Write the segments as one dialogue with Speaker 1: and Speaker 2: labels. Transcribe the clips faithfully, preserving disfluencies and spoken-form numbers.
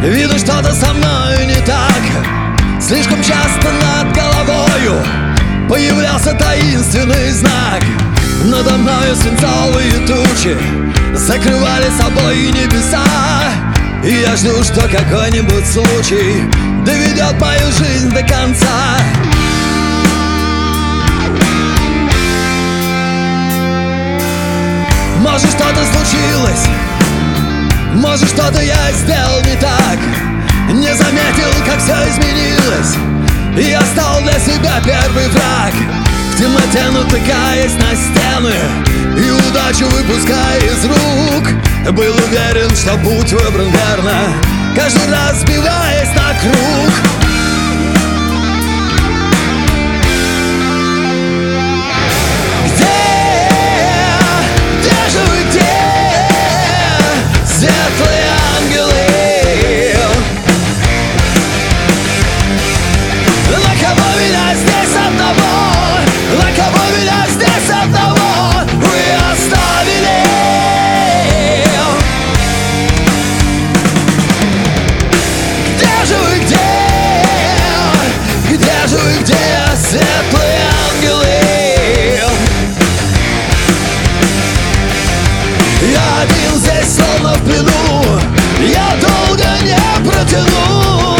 Speaker 1: Видно, что-то со мной не так. Слишком часто над головою появлялся таинственный знак. Надо мною свинцовые тучи закрывали собой небеса. И я жду, что какой-нибудь случай доведет мою жизнь до конца. Может, что-то случилось, может, что-то я сделал не так. Не заметил, как все изменилось, и я стал для себя первый враг. В темноте натыкаясь на стены и удачу выпуская из рук, был уверен, что путь выбран верно, каждый раз сбиваясь на круг. Светлые ангелы, я один здесь словно в плену, я долго не протяну.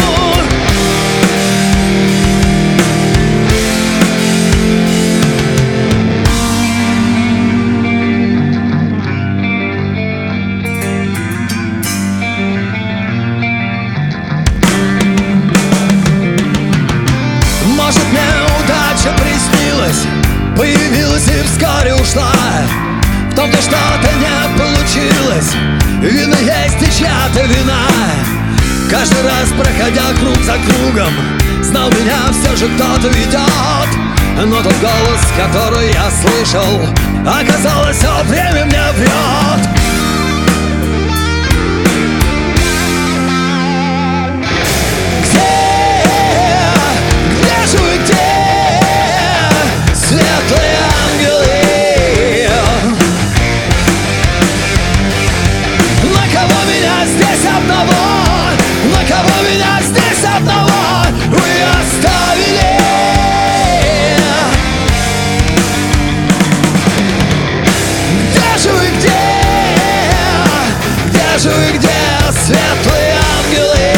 Speaker 1: Может, мне удача приснилась, появилась и вскоре ушла. В том-то что-то не получилось, вина есть и чья-то вина. Каждый раз, проходя круг за кругом, знал, меня все же кто-то ведет. Но тот голос, который я слышал, оказалось, все время мне врет. Светлые ангелы, на кого меня здесь одного, на кого меня здесь одного вы оставили? Где же вы, где? Где же вы, где, светлые ангелы?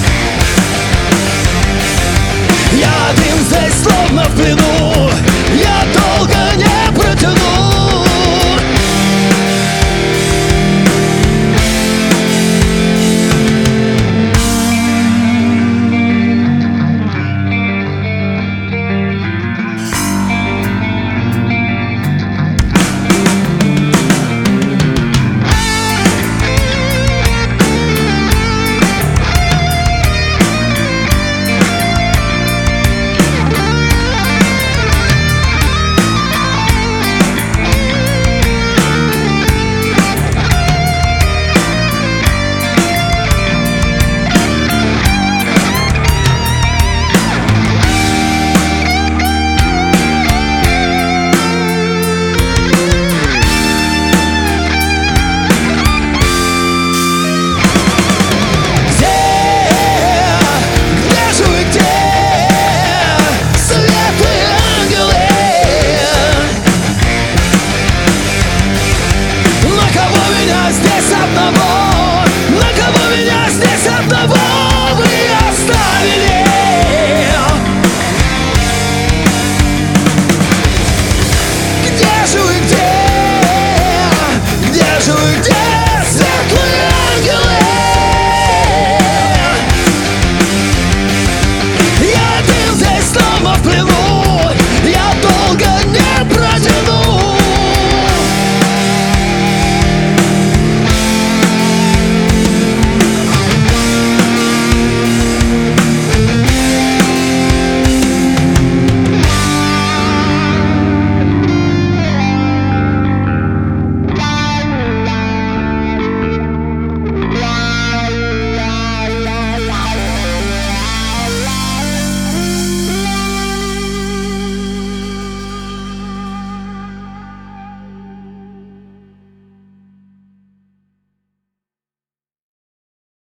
Speaker 1: Я один здесь словно в плену, я